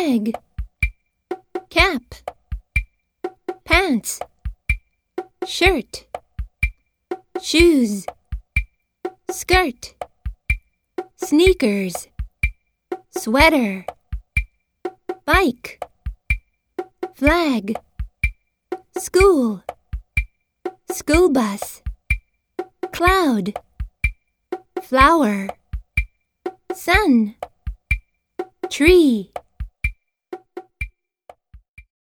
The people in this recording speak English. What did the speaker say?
bag, cap, pants, shirt, shoes, skirt, sneakers, sweater, bike, flag, school, school bus, cloud, flower, sun, tree.